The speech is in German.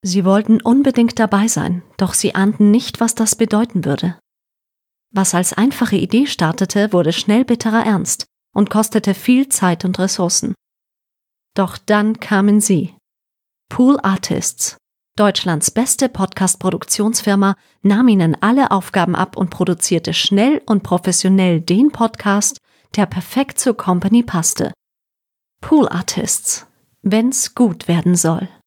Sie wollten unbedingt dabei sein, doch sie ahnten nicht, was das bedeuten würde. Was als einfache Idee startete, wurde schnell bitterer Ernst und kostete viel Zeit und Ressourcen. Doch dann kamen sie. Pool Artists, Deutschlands beste Podcast-Produktionsfirma, nahm ihnen alle Aufgaben ab und produzierte schnell und professionell den Podcast, der perfekt zur Company passte. Pool Artists, wenn's gut werden soll.